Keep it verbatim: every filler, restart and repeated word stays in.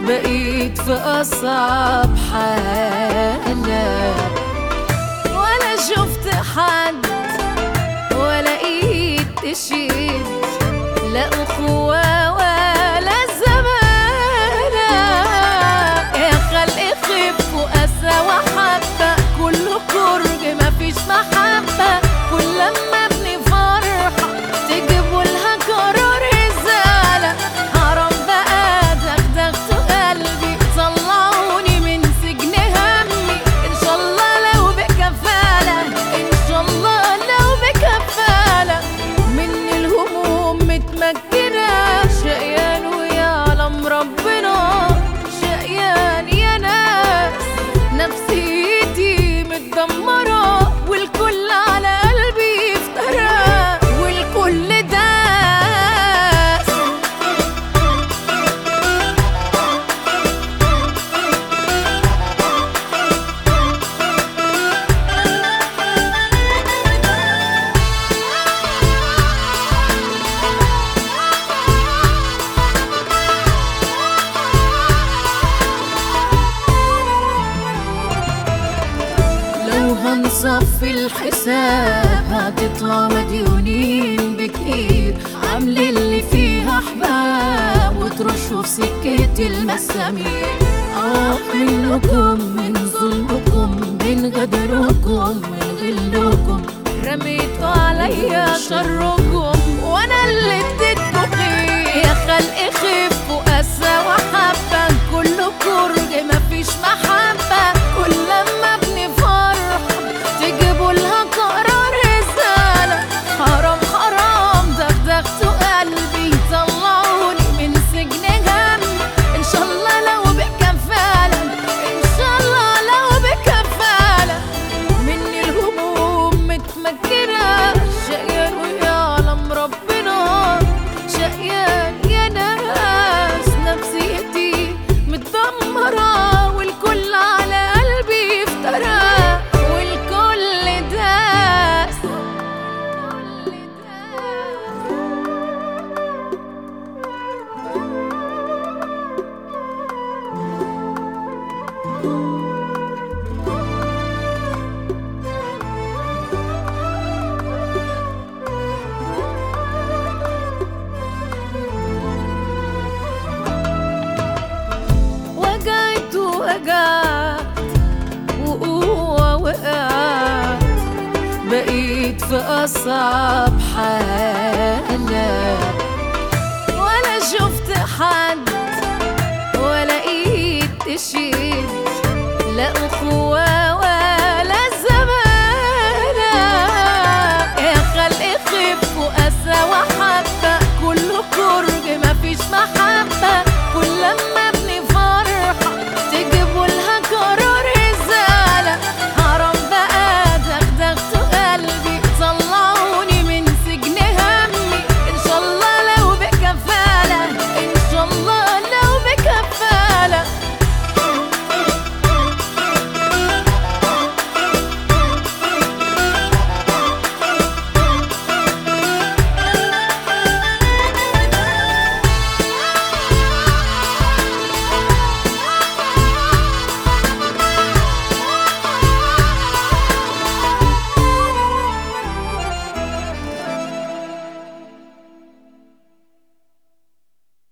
بقيت في أصعب حالة، ولا شفت حد ولا ايد تشيل، لا أخوة ولا زمالة. يا خلق خف وقسى وحبة، كله كرج مفيش محبة. كل لما ابني فرحة تجيبوا لها قرار إزالة. حرام بقى دغدغتوا قلبي، طلعوني من سجن همي. إن شاء الله لو بكفالة، إن شاء الله لو بكفالة. من الهموم متمكنة، شقيان ويعلم ربنا. شقيان يا ناس، نفسيتي متدمرة، والكل على قلبي افترى، والكل داس. لو هنصفي الحساب هتطلع مديونين بكتير. عاملين اللي فيها احباب وترشوا في سكة المسامير. اه منكم، من ظلمكم، من غدركم، من غلكم. رميتوا عليا شركم وانا اللي اديتكوا خير. يا خلق خف وقسى وحبة، كله كرج مفيش محبة. كل لما ابني فرحة تجيبوا لها قرار إزالة. حرام حرام دغدغتوا قلبي، طلعوني من سجن همي. إن شاء الله لو بكفالة، إن شاء الله لو بكفالة. من الهموم متمكنة، شقيان ويعلم ربنا. شقيان يا ناس، نفسيتي متدمرة، والكل على قلبي افترى، والكل داس. وجعت ووجعت وقوة وقعت، بقيت في أصعب حالة، ولا شفت حد ولا ايد تشيل،